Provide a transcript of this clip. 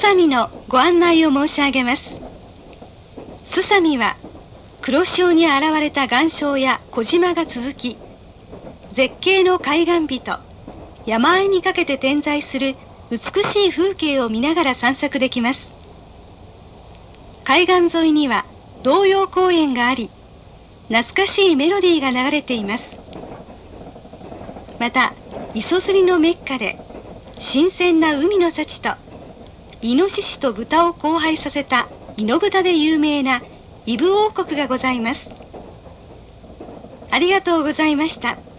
サミのご案内を申し上げます。スサミは黒潮に現れた岩礁や小島が続き、絶景の海岸美と山あいにかけて点在する美しい風景を見ながら散策できます。海岸沿いには童謡公園があり、懐かしいメロディーが流れています。また、磯釣りのメッカで新鮮な海の幸とイノシシと豚を交配させたイノブタで有名なイブ王国がございます。ありがとうございました。